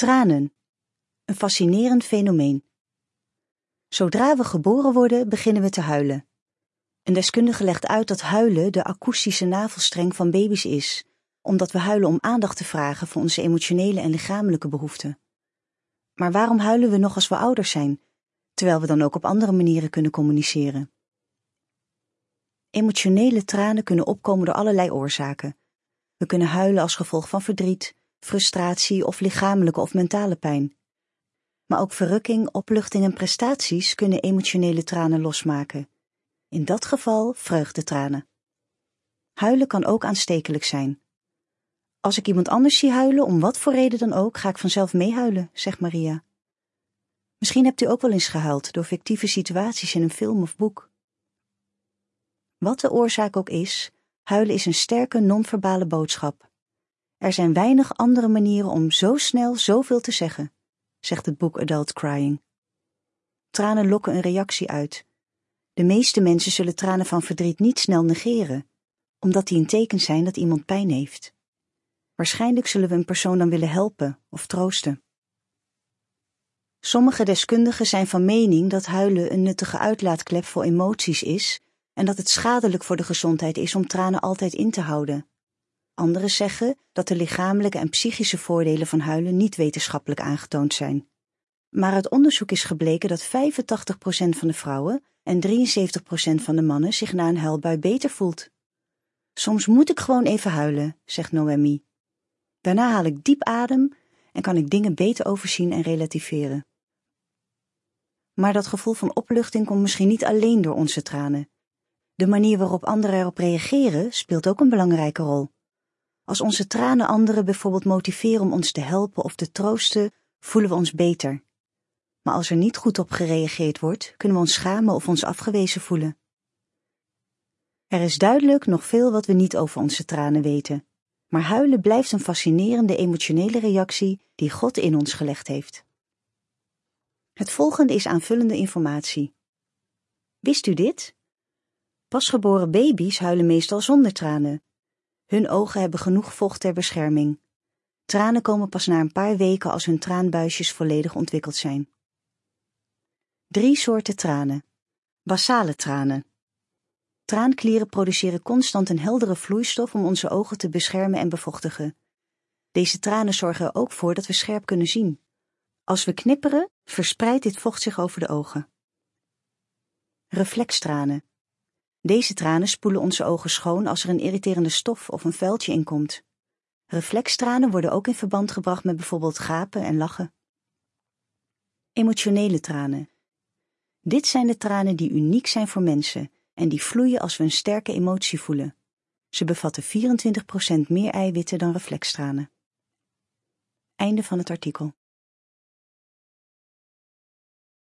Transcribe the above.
Tranen. Een fascinerend fenomeen. Zodra we geboren worden, beginnen we te huilen. Een deskundige legt uit dat huilen de akoestische navelstreng van baby's is, omdat we huilen om aandacht te vragen voor onze emotionele en lichamelijke behoeften. Maar waarom huilen we nog als we ouder zijn, terwijl we dan ook op andere manieren kunnen communiceren? Emotionele tranen kunnen opkomen door allerlei oorzaken. We kunnen huilen als gevolg van verdriet, frustratie of lichamelijke of mentale pijn. Maar ook verrukking, opluchting en prestaties kunnen emotionele tranen losmaken. In dat geval vreugdetranen. Huilen kan ook aanstekelijk zijn. Als ik iemand anders zie huilen, om wat voor reden dan ook, ga ik vanzelf meehuilen, zegt Maria. Misschien hebt u ook wel eens gehuild door fictieve situaties in een film of boek. Wat de oorzaak ook is, huilen is een sterke non-verbale boodschap. Er zijn weinig andere manieren om zo snel zoveel te zeggen, zegt het boek Adult Crying. Tranen lokken een reactie uit. De meeste mensen zullen tranen van verdriet niet snel negeren, omdat die een teken zijn dat iemand pijn heeft. Waarschijnlijk zullen we een persoon dan willen helpen of troosten. Sommige deskundigen zijn van mening dat huilen een nuttige uitlaatklep voor emoties is en dat het schadelijk voor de gezondheid is om tranen altijd in te houden. Anderen zeggen dat de lichamelijke en psychische voordelen van huilen niet wetenschappelijk aangetoond zijn. Maar uit onderzoek is gebleken dat 85% van de vrouwen en 73% van de mannen zich na een huilbui beter voelt. Soms moet ik gewoon even huilen, zegt Noemi. Daarna haal ik diep adem en kan ik dingen beter overzien en relativeren. Maar dat gevoel van opluchting komt misschien niet alleen door onze tranen. De manier waarop anderen erop reageren speelt ook een belangrijke rol. Als onze tranen anderen bijvoorbeeld motiveren om ons te helpen of te troosten, voelen we ons beter. Maar als er niet goed op gereageerd wordt, kunnen we ons schamen of ons afgewezen voelen. Er is duidelijk nog veel wat we niet over onze tranen weten. Maar huilen blijft een fascinerende emotionele reactie die God in ons gelegd heeft. Het volgende is aanvullende informatie. Wist u dit? Pasgeboren baby's huilen meestal zonder tranen. Hun ogen hebben genoeg vocht ter bescherming. Tranen komen pas na een paar weken als hun traanbuisjes volledig ontwikkeld zijn. 3 soorten tranen. Basale tranen. Traanklieren produceren constant een heldere vloeistof om onze ogen te beschermen en bevochtigen. Deze tranen zorgen er ook voor dat we scherp kunnen zien. Als we knipperen, verspreidt dit vocht zich over de ogen. Reflextranen. Deze tranen spoelen onze ogen schoon als er een irriterende stof of een vuiltje in komt. Reflextranen worden ook in verband gebracht met bijvoorbeeld gapen en lachen. Emotionele tranen. Dit zijn de tranen die uniek zijn voor mensen en die vloeien als we een sterke emotie voelen. Ze bevatten 24% meer eiwitten dan reflextranen. Einde van het artikel.